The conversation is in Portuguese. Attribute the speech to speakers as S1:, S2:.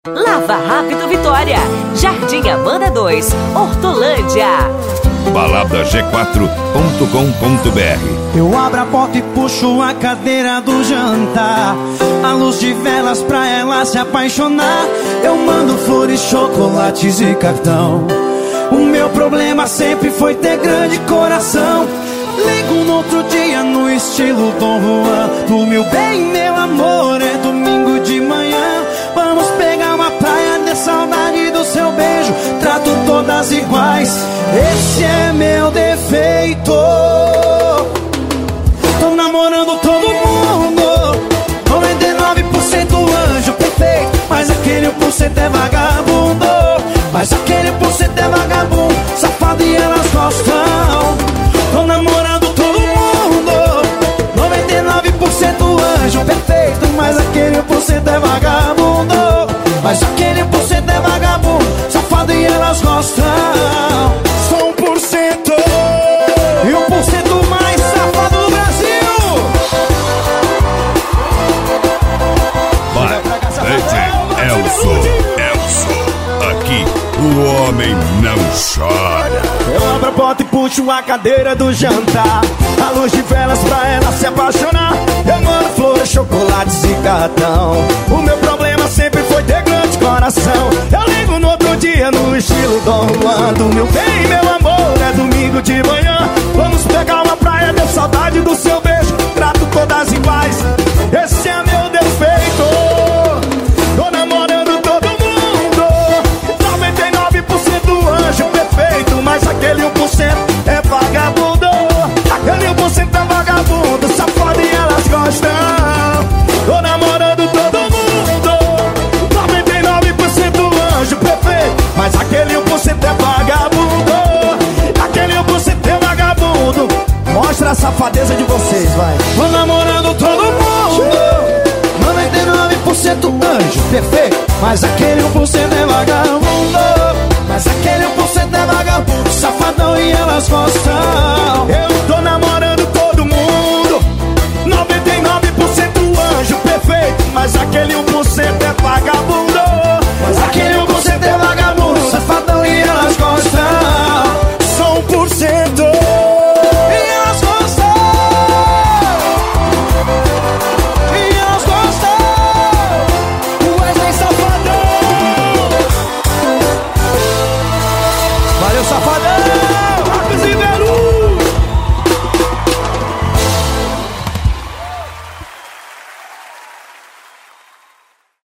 S1: Lava Rápido Vitória, Jardim Amanda 2, Hortolândia.
S2: baladaG4.com.br.
S3: Eu abro a porta e puxo a cadeira do jantar, a luz de velas pra ela se apaixonar. Eu mando flores, chocolates e cartão. O meu problema sempre foi ter grande coração. Ligo no outro dia no estilo Dom Juan. Do meu bem, meu amor, é domingo de manhã. Vamos pegar uma praia, de saudade do seu beijo. Trato todas iguais, esse é meu defeito. Tô namorando todo mundo, 99% anjo perfeito, mas aquele 1% é vagabundo. Mas aquele 1% é vagabundo, safado e elas gostam. Tô namorando todo mundo, 99% anjo perfeito, mas aquele 1% é vagabundo. Mas aquele 1% é vagabundo, safado e elas gostam. Sou 1% e 1% mais safado do Brasil.
S2: Elso, aqui o homem não chora.
S3: Eu abro a porta e puxo a cadeira do jantar, a luz de velas pra ela se apaixonar. Eu mando flores, chocolates e cartão. O meu problema sempre foi ter grande coração. Eu ligo no outro dia no estilo Dom Juan. Do meu bem, meu amor, é domingo de manhã. Vamos pegar uma praia, deu saudade do seu beijo. Trato todas iguais, esse é meu defeito. Tô namorando todo mundo, 99% anjo perfeito, mas aquele 1% é vagabundo. Aquele 1% é vagabundo, safado e elas gostam. Tô namorando todo mundo, 99% anjo perfeito, mas aquele 1% é vagabundo. Aquele 1% é vagabundo. Mostra a safadeza de vocês, vai. Tô namorando todo mundo, 99% anjo perfeito, mas aquele 1% é vagabundo. Mas aquele 1% é vagabundo, safadão e elas gostam. Eu tô namorando todo mundo, 99% anjo perfeito, mas aquele 1%